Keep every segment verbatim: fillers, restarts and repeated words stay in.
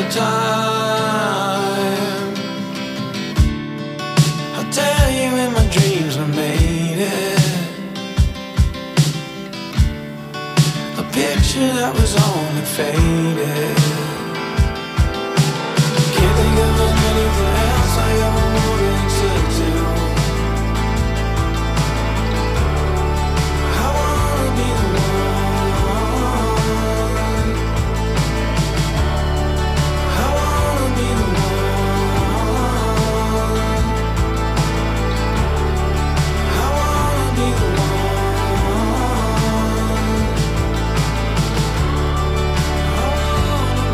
of time. I'll tell you when my dreams were made it. A picture that was only faded. Can't think of anything else I ever wanted to do. I wanna be the one. I wanna be the one. I wanna be the one. I wanna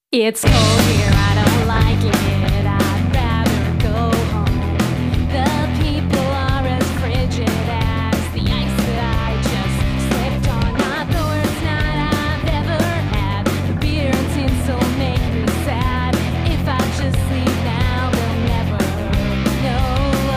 It's cold here, I don't like it. I'd rather go home. The people are as frigid as the ice that I just slipped on. Not the worst night I've ever had. The beer and tinsel make me sad. If I just leave now, they'll never know.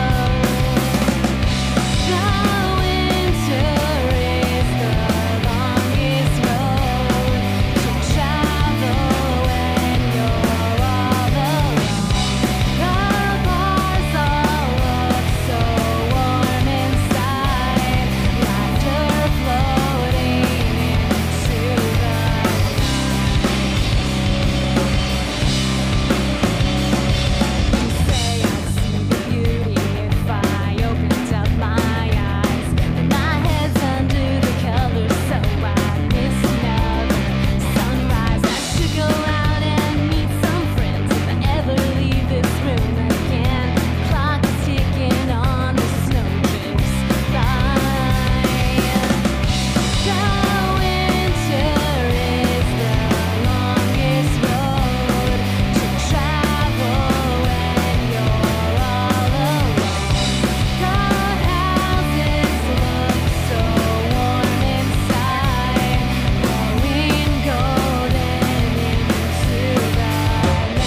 The winter is the longest road to travel when you're all alone. The bars all look so warm inside, laughter floating into the night. You say I'd see the beauty if I opened up my eyes, but my head's under the covers, so I miss another sunrise. I should go out and meet some friends if I ever leave this room again. Clock is ticking on the snowdrifts by. The winter is the longest road to travel when you're all alone. The houses look so warm inside, glowing golden into the night.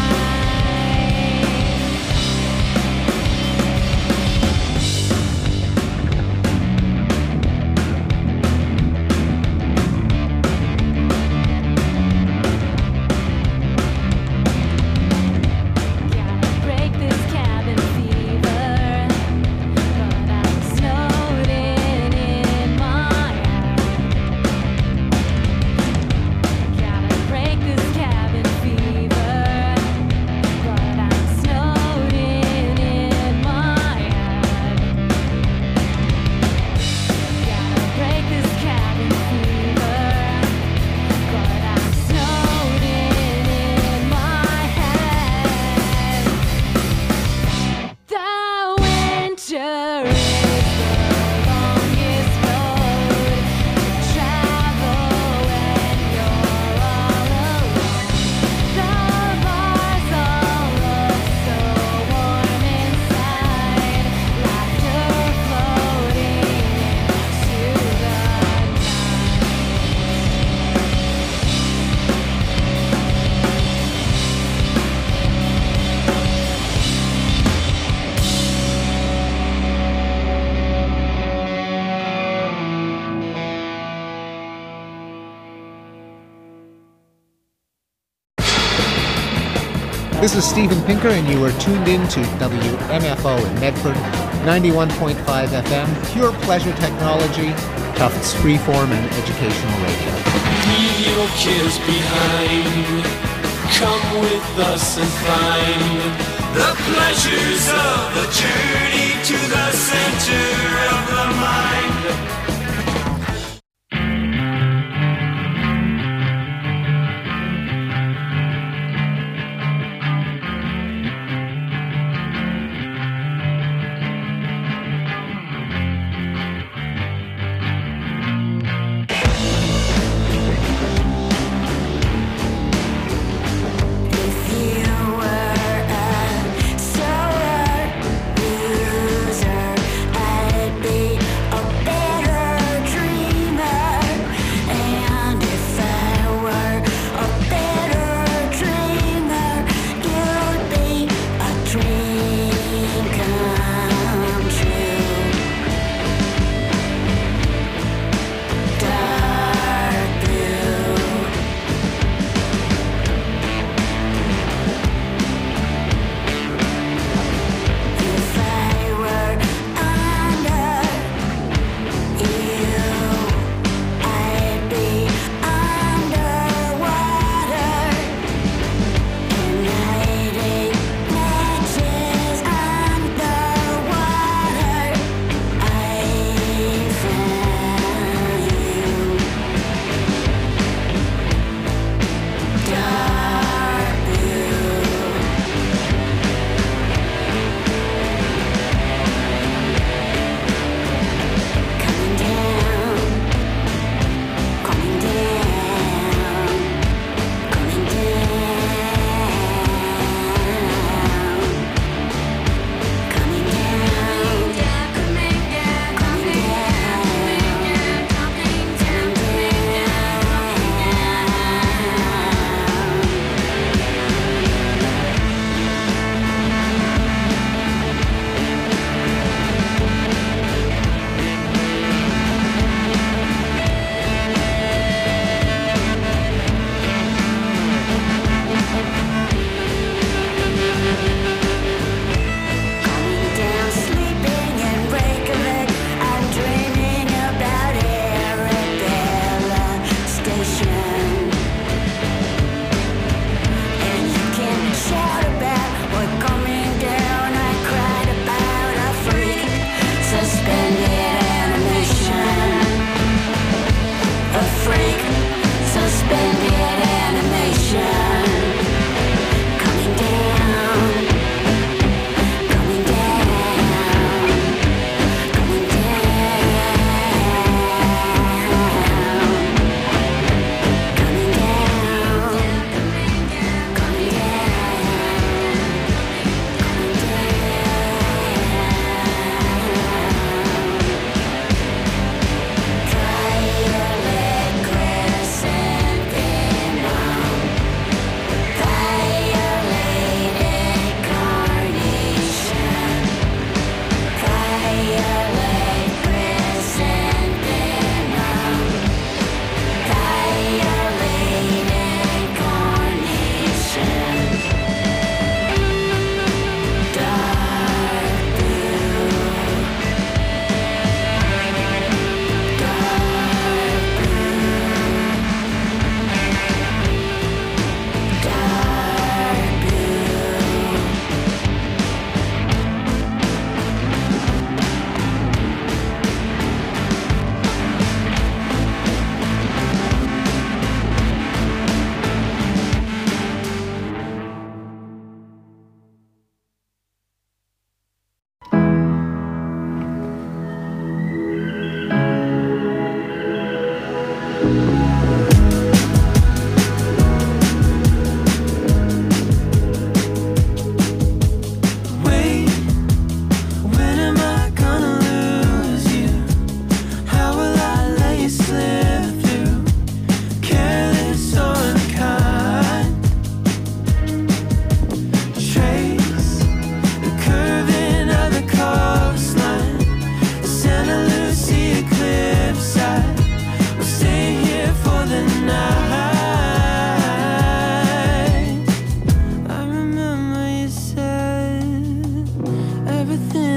Gotta break this cabin fever, but I'm snowed in in my head. Gotta break this cabin fever, but I'm snowed in in my head. Gotta break this cabin fever, but I'm snowed in in my head. The winter is the longest road to travel when you're all alone. The bars all look so warm inside, laughter floating into the night. This is Steven Pinker, and you are tuned in to W M F O in Medford, ninety-one point five F M, pure pleasure technology, Tufts freeform and educational radio. Leave your cares behind. Come with us and find the pleasures of the journey to the center of the mind. If you were a solar, you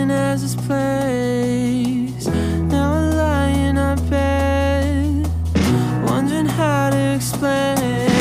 nothing has its place. Now I lie in our bed, wondering how to explain.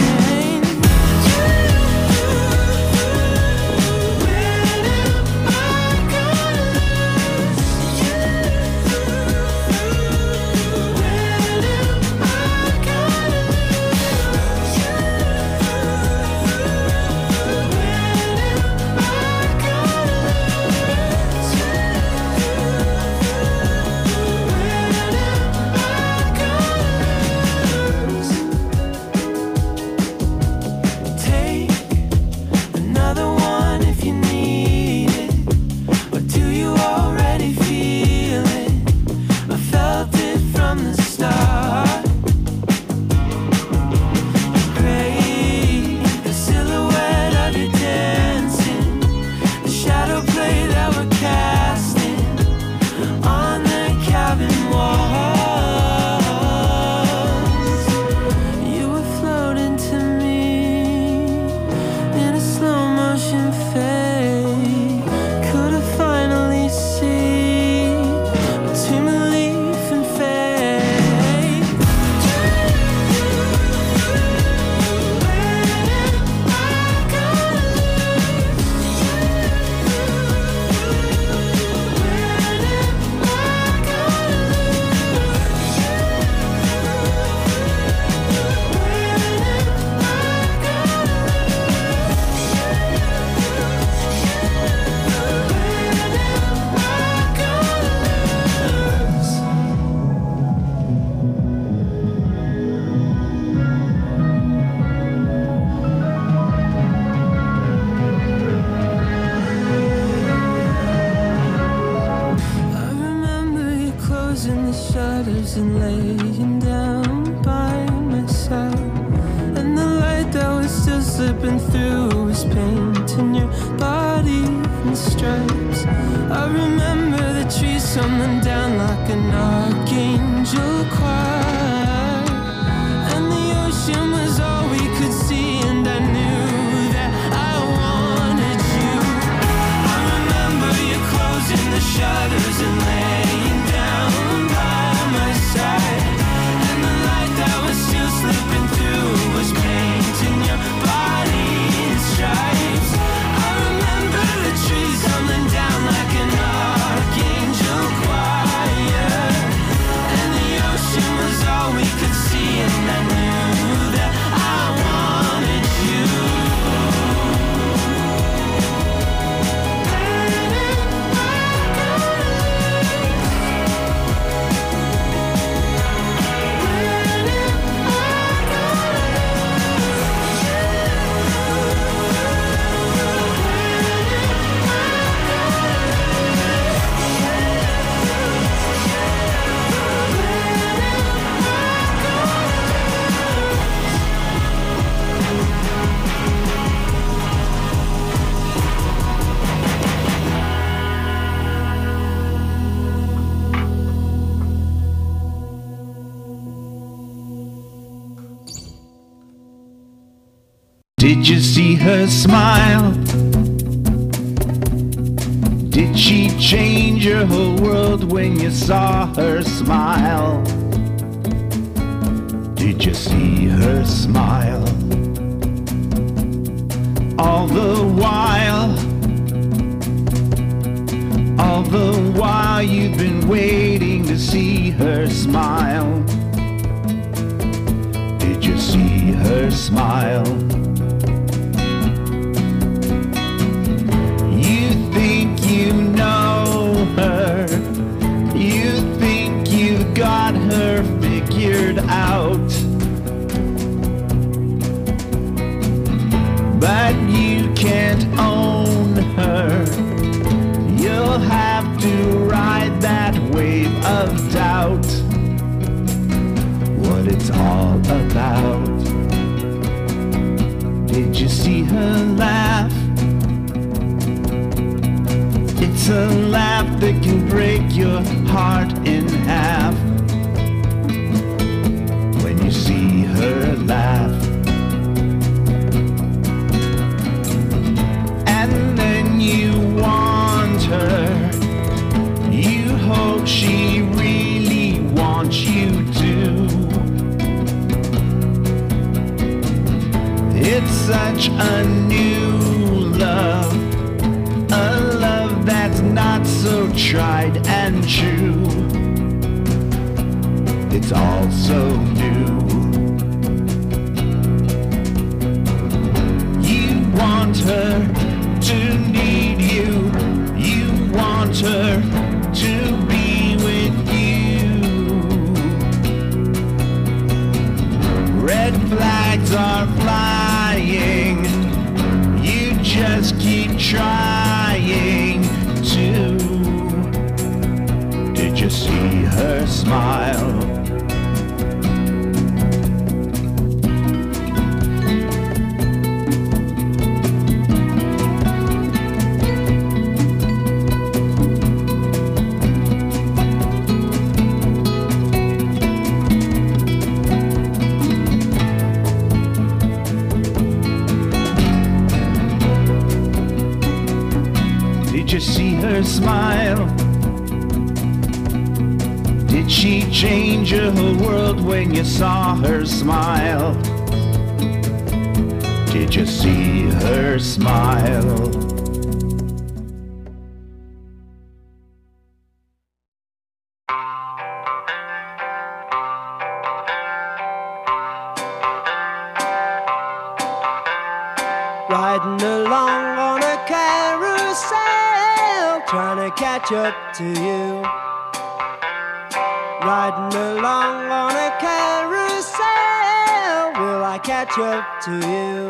And laying down by my side, and the light that was still slipping through was painting your body in stripes. I remember the trees tumbling down like an archangel choir, and the ocean was all we could see, and I knew that I wanted you. I remember you closing the shutters and laying down by my side, and the light that was still slipping through was painting your body in stripes. I remember the trees tumbling down like an archangel choir, and the ocean was all we could see, and I knew that I wanted you. Did you see her smile? Did she change your whole world when you saw her smile? Did you see her smile? All the while, all the while you've been waiting to see her smile. Did you see her smile? You know her, you think you've got her figured out, but you can't own her. You'll have to ride that wave of doubt, what it's all about. Did you see her laugh? It's a laugh that can break your heart in half. When you see her laugh, and then you want her, tried and true. It's all so new. You want her to need you. You want her to be with you. Red flags are flying. You just keep trying to. Did you see her smile? Did you see her smile? Did she change your whole world when you saw her smile? Did you see her smile? Riding along on a carousel, trying to catch up to you. Riding along on a carousel, will I catch up to you?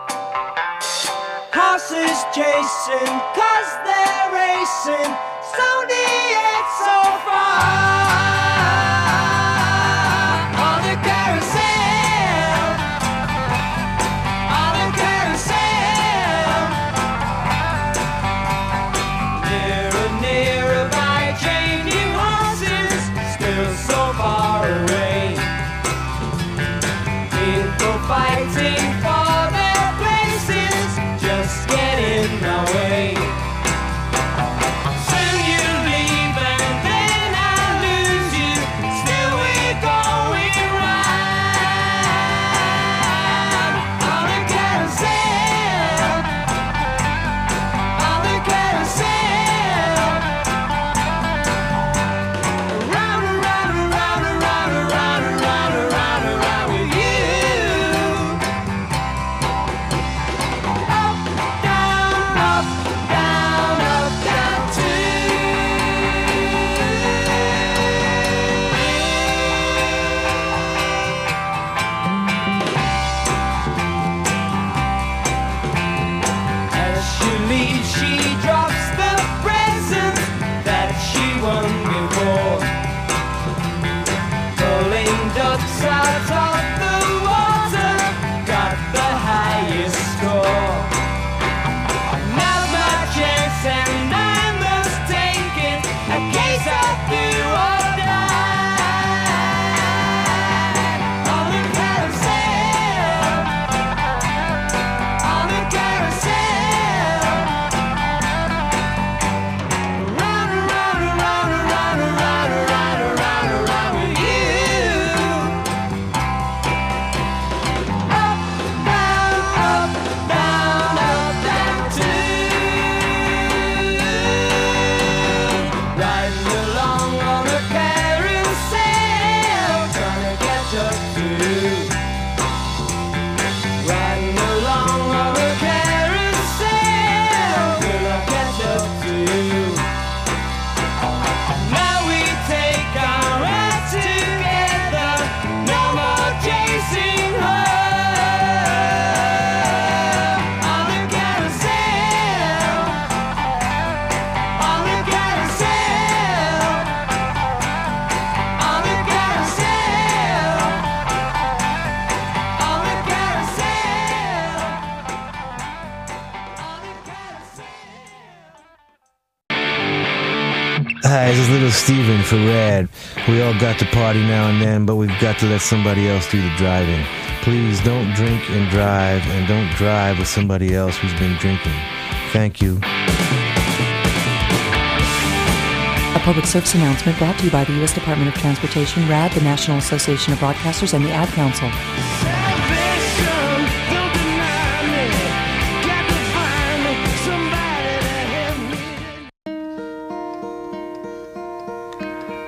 Horses chasing, cause they're racing, slowly yet so far. On a carousel, on a carousel, nearer, nearer by changing horses, still so far away. People fighting for their places, just get in the way. Soon you leave and then I'll lose you, still we're going round. On a carousel, on a carousel, round and round and round and round and round and round and round and round with you. Up, down, up, down, up, down too. As she leaves, she drops the presents that she won before. Pulling ducks out of the water, got the highest score. Now's my chance and I must take it, a case of do or die. On the carousel, on the carousel, round and round and round and round and round and round and round and round with you. Up, down, up, down, up, down too. Riding along on a carousel, trying to catch up to you. Riding along on a carousel, will I catch up to you? Now we take our ride together, no more chasing her. On the carousel, on the carousel, on the carousel, on the carousel, on the carousel. Hi, this is Little Steven for Rad. We all got to party now and then, but we've got to let somebody else do the driving. Please don't drink and drive, and don't drive with somebody else who's been drinking. Thank you. A public service announcement brought to you by the U S Department of Transportation, R A D, the National Association of Broadcasters, and the Ad Council. Salvation, don't deny me. Got to find somebody to help me.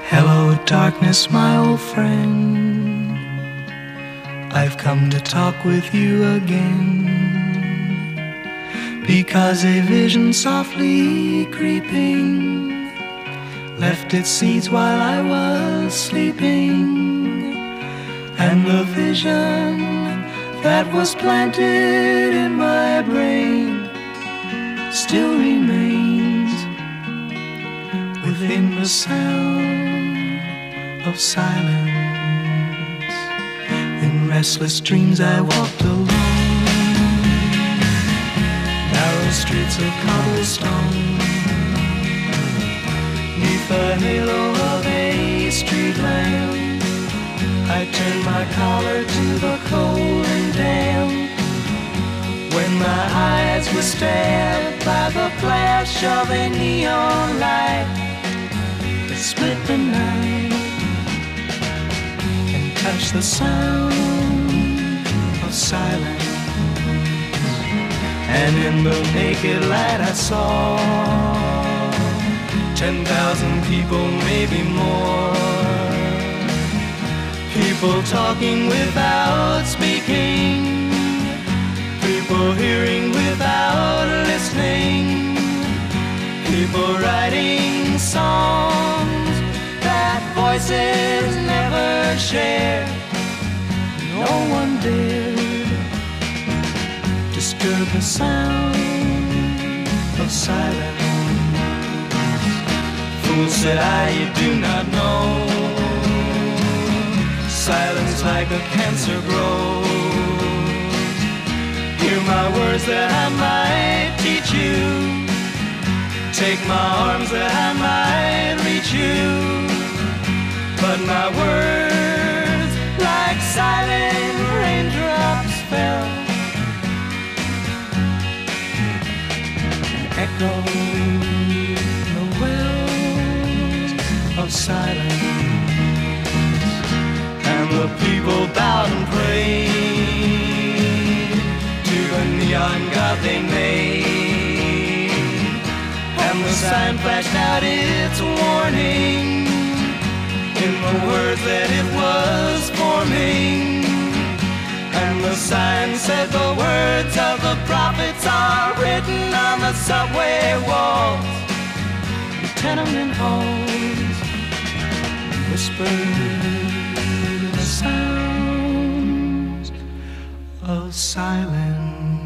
Hello, darkness, my old friend. I've come to talk with you again, because a vision softly creeping left its seeds while I was sleeping, and the vision that was planted in my brain still remains within the sound of silence. In restless dreams I walked alone, narrow streets of cobblestone, neath the halo of a street lamp. I turned my collar to the cold and damp, when my eyes were stabbed by the flash of a neon light that split the night and touched the sound of silence. And in the naked light I saw ten thousand people, maybe more, people talking without speaking, people hearing without listening, people writing songs that voices never shared. No one dared disturb the sound of silence. Fool, said I, you do not know, silence like a cancer grows. Hear my words that I might teach you, take my arms that I might reach you, but my words like silent raindrops fell and echoed the wells of silence. And the people bowed and prayed to the neon god they made, and the sign flashed out its warning in the words that it was forming. And the sign said the words of the prophets are written on the subway walls, the tenement halls, whispered the sounds of silence.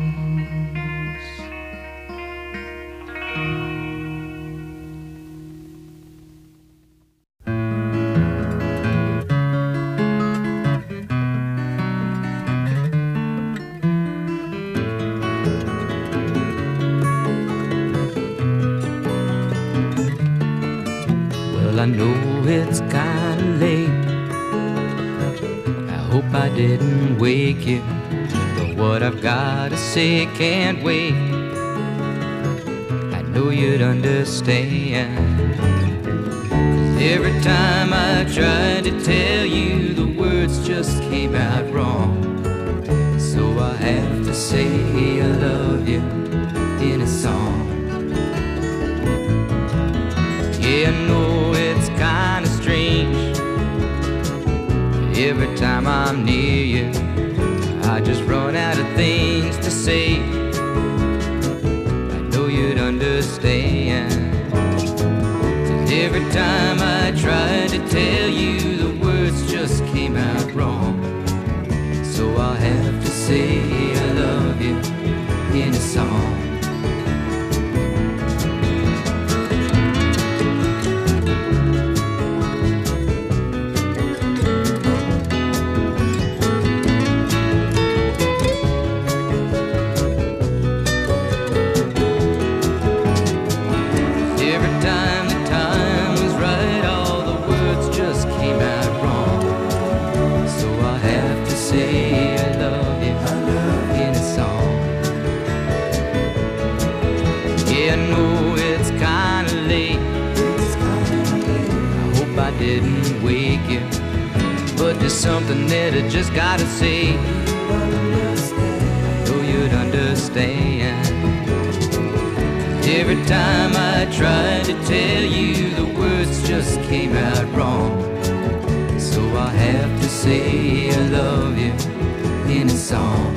Well, I know it's kinda late, I hope I didn't wake you, but what I've gotta say can't wait. I know you'd understand, 'cause every time I tried to tell you, the words just came out wrong. So I have to say I love you in a song. Yeah, I know it's kinda strange, every time I'm near you, I just run out of things to say. I know you'd understand, 'cause every time I tried to tell you, the words just came out wrong. So I'll have to say I love you in a song. Didn't wake you, but there's something that I just gotta say. I know you'd understand. Every time I try to tell you, the words just just came out wrong. So I have to say I love you in a song.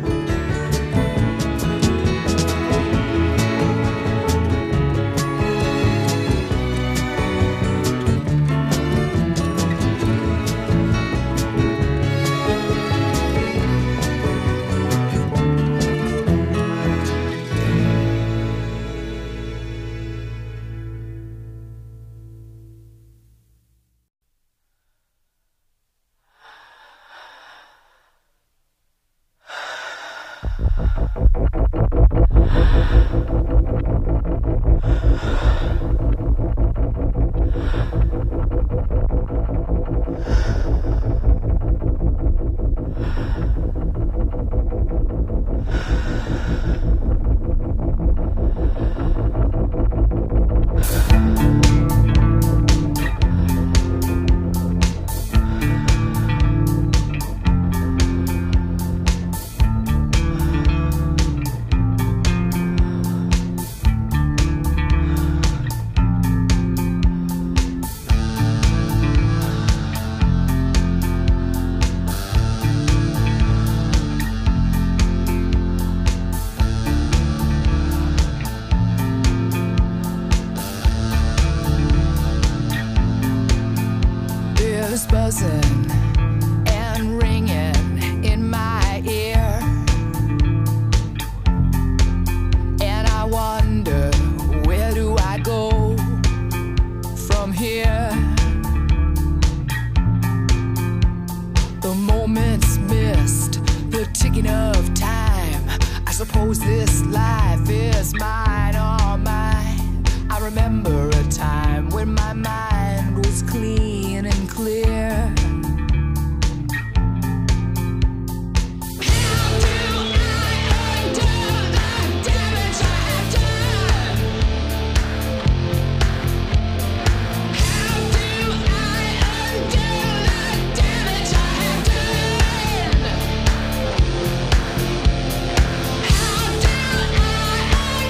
Buzzing and ringing in my ear, and I wonder, where do I go from here? The moments missed, the ticking of time. I suppose this life is mine or mine. I remember a time when my mind was clean and clear.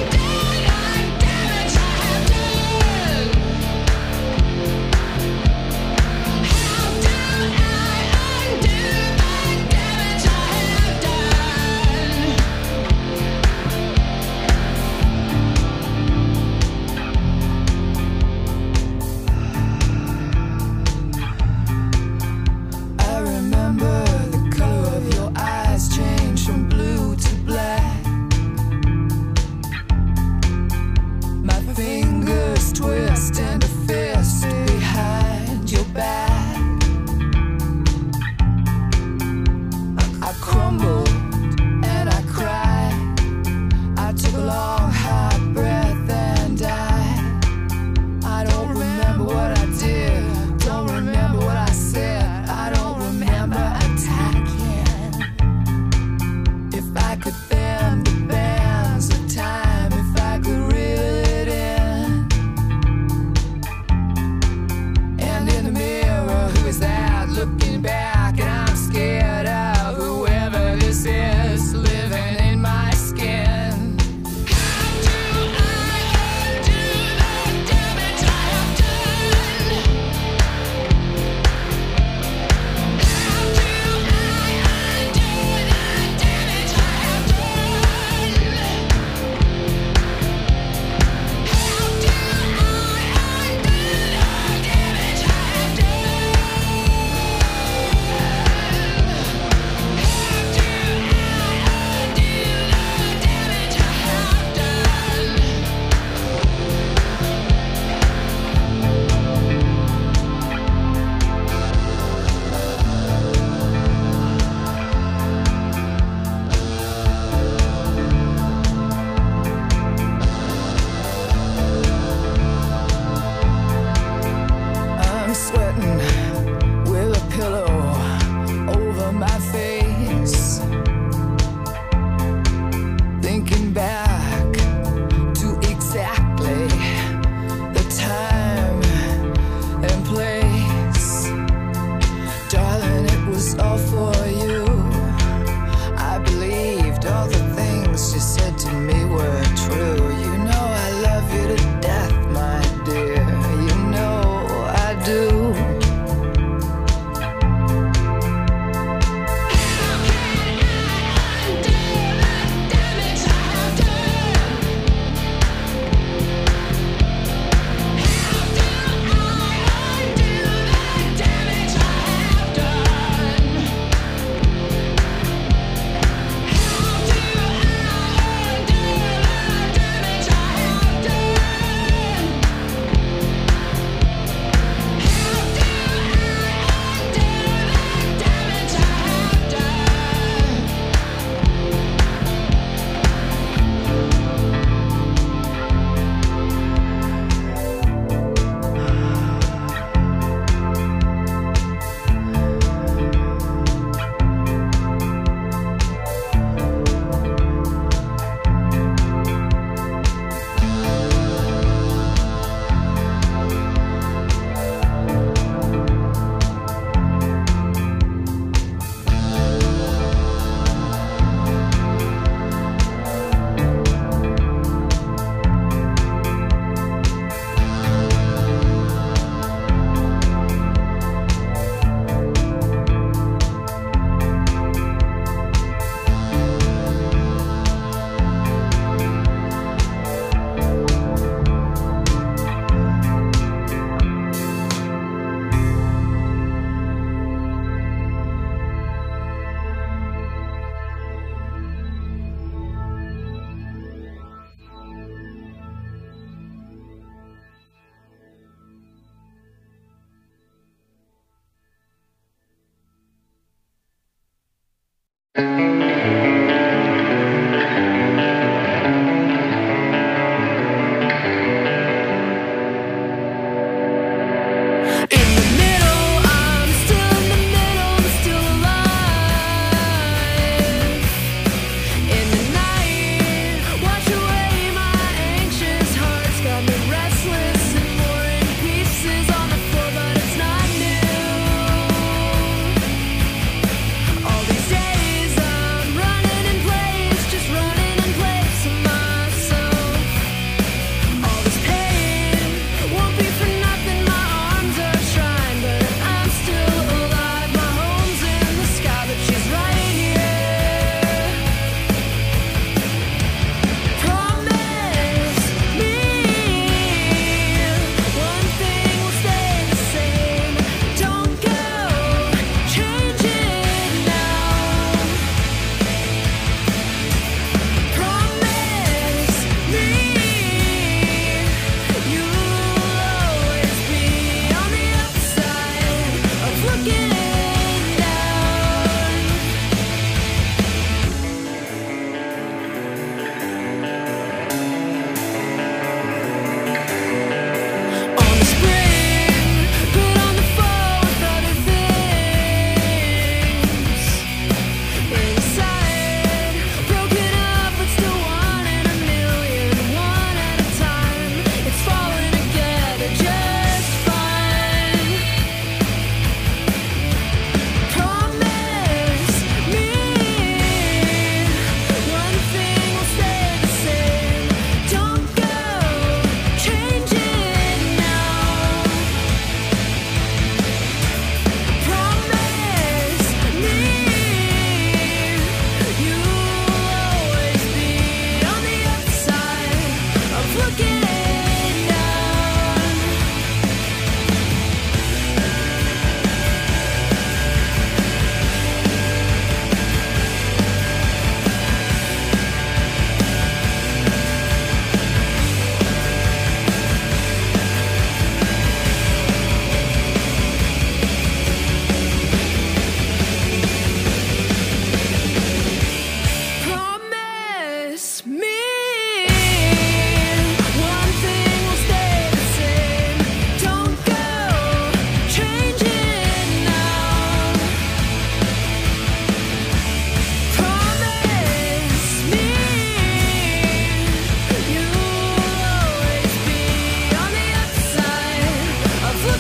How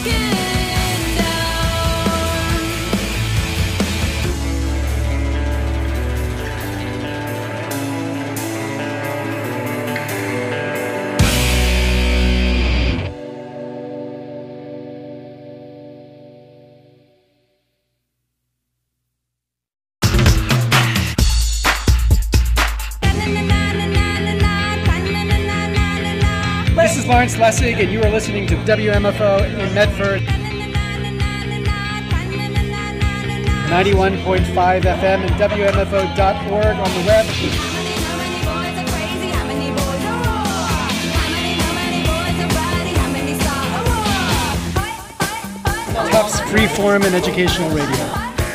This is Lawrence Lessig, and you are listening to W M F O in Medford. ninety-one point five F M and W M F O dot org on the web. Tufts Freeform and Educational Radio.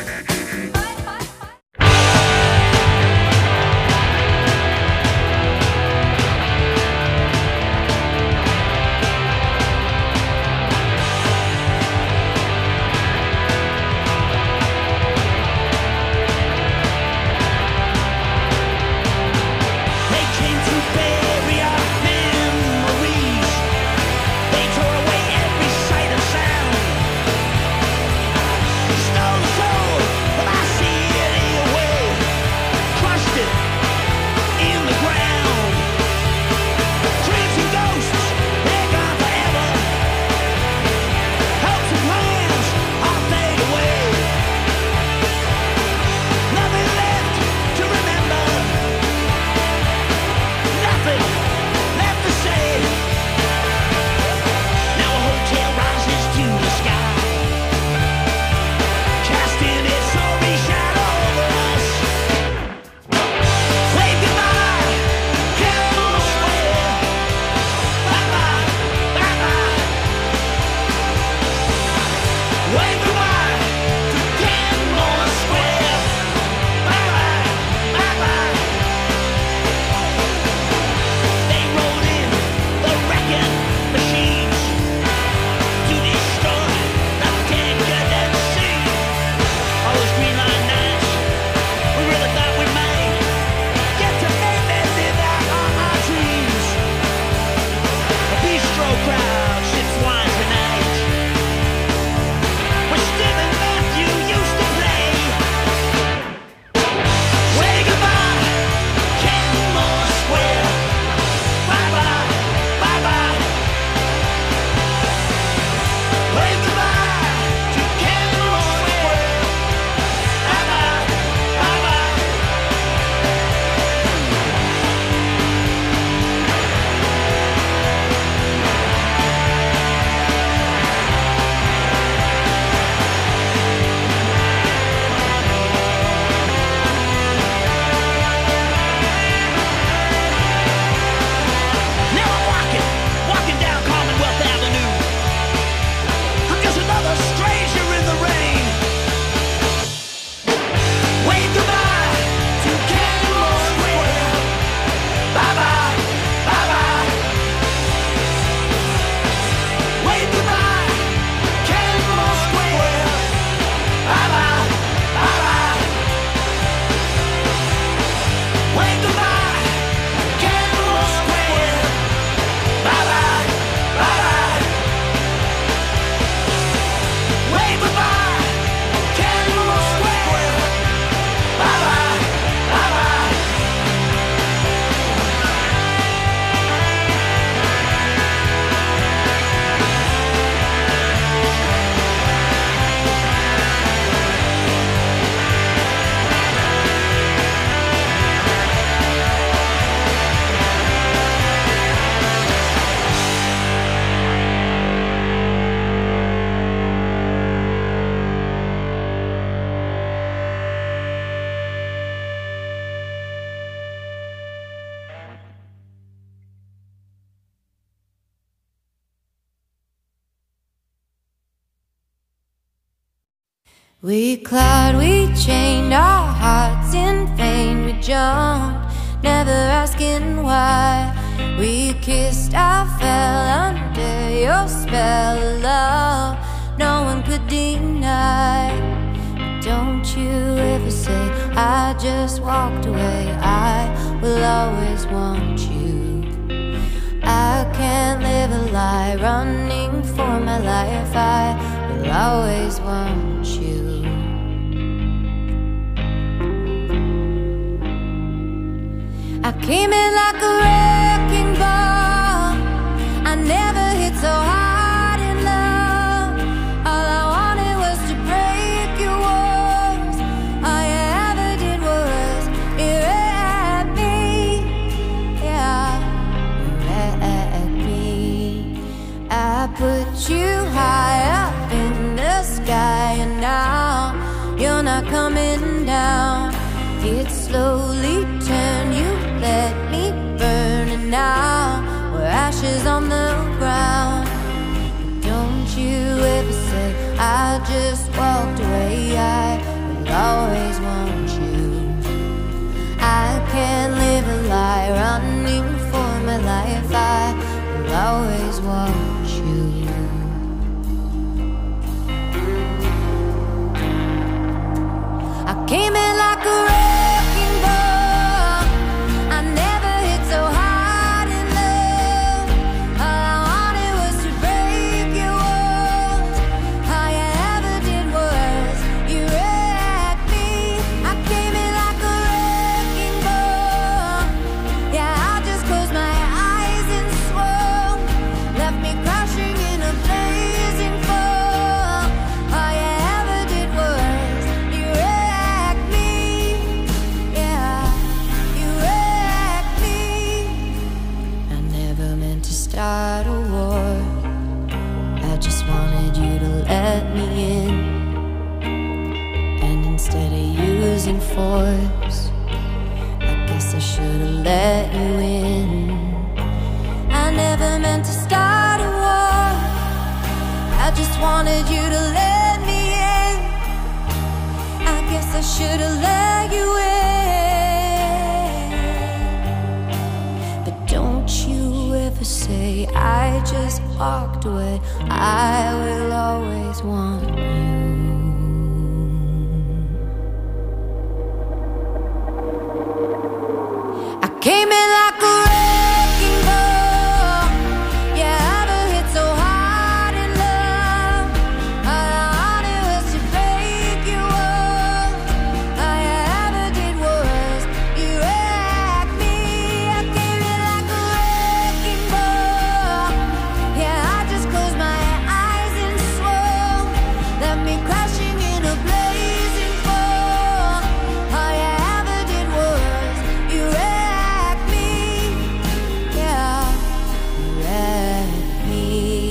We clawed, we chained our hearts in vain. We jumped, never asking why. We kissed, I fell under your spell of love no one could deny. Don't you ever say I just walked away. I will always want you. I can't live a lie running for my my life, I will always want you. I came in like a wrecking ball. I never hit so hard in love. All I wanted was to break your walls. All you ever did was erect me. Yeah, erect me. I put you high up in the sky, and now you're not coming down. It slowly turned, you let me burn, and now we're ashes on the ground. Don't you ever say I just walked away. I will always want you. I can't live a lie, running for my life. I will always want you. I came in like a wrecking ball. I never hit so hard in love. All I wanted was to break your walls. All you ever did was you wrecked me. I came in like a wrecking ball. Yeah, I just closed my eyes and swore. Left me crashing in a blazing fall. All you ever did was you wrecked me. Yeah, you wrecked me. I never meant to start a war. I just wanted you to let me in. And instead of using force, I guess I should have let you in. I never meant to start a war. I just wanted you to let me in. I guess I should have let you in. But don't you ever say I just walked away. I will always want you. I came in like a wrecking ball. Yeah, I never hit so hard in love. All I wanted was to break your walls. All you ever did was you wrecked me. I came in like a wrecking ball. Yeah, I just closed my eyes and swore. Left me crashing in a blazing fall. All you ever did was you wrecked me. Yeah, you wrecked me.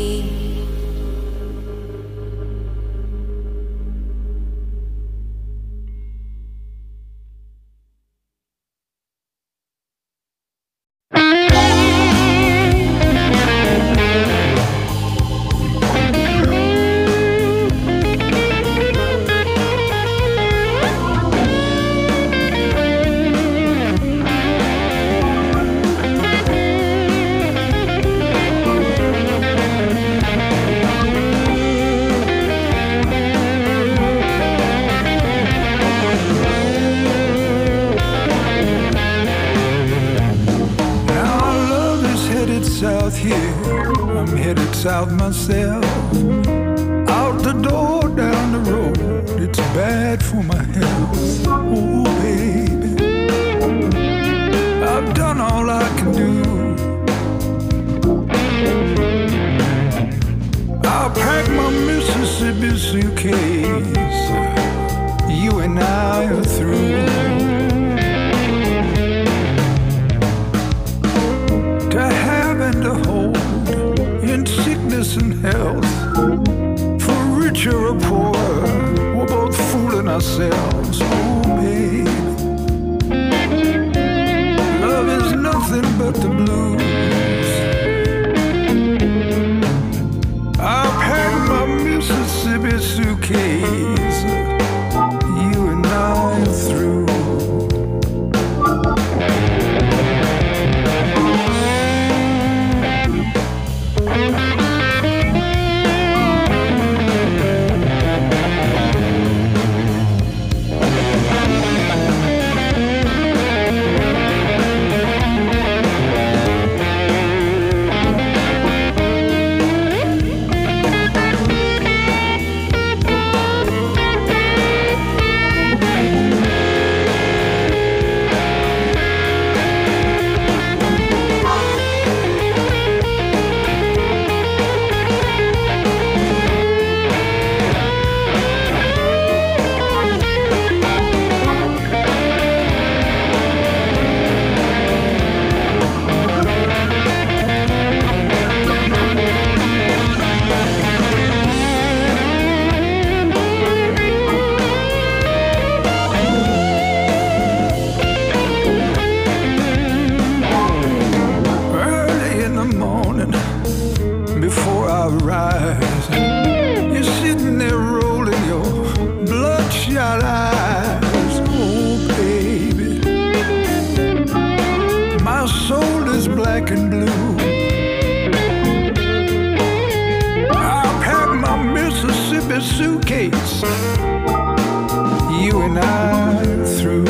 Now our love is headed south here. I'm headed south myself. Out the door, down the road. It's bad for my health. Oh, baby. I've done all I can do. I'll pack my Mississippi suitcase. You and I are through. To have and to hold, in sickness and health, for richer or poorer, we're both fooling ourselves. Oh, babe, love is nothing but the blues. I'll pack my Mississippi suitcase. You and I are through. a suitcase. You and I are through.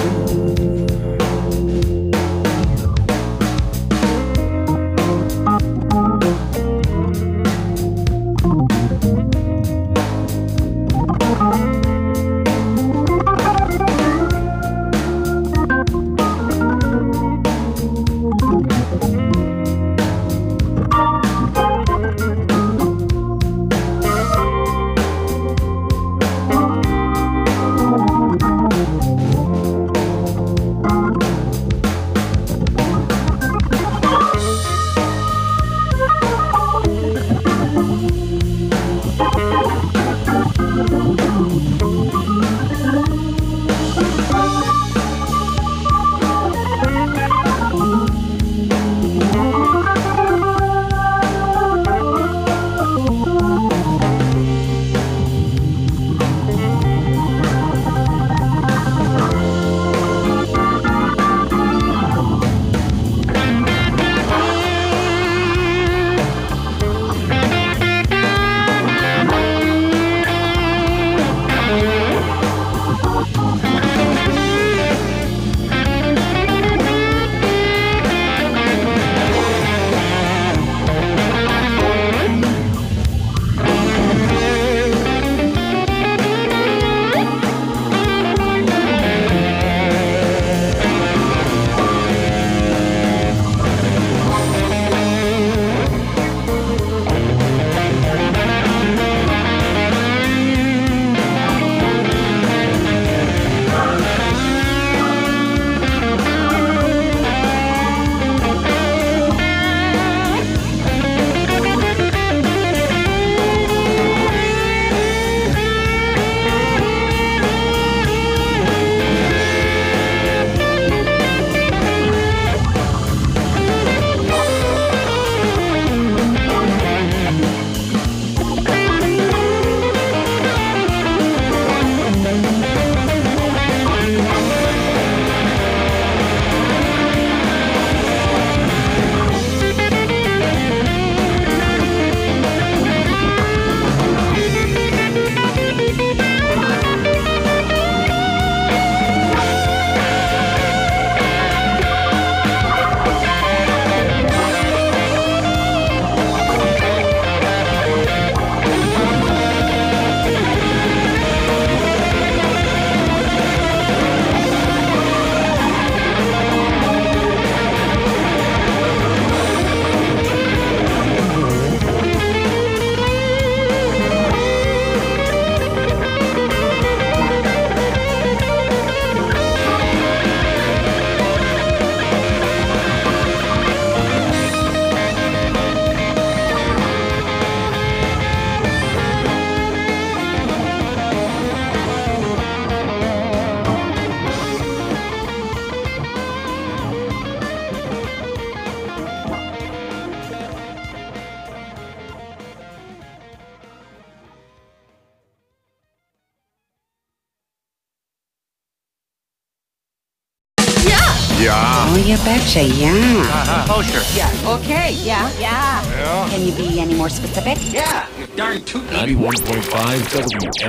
Yeah. Oh, you betcha, yeah. Uh-huh. Oh, sure. Yeah. Okay, yeah. Yeah. Yeah. Can you be any more specific? Yeah. You're darn tootin'. ninety-one point five W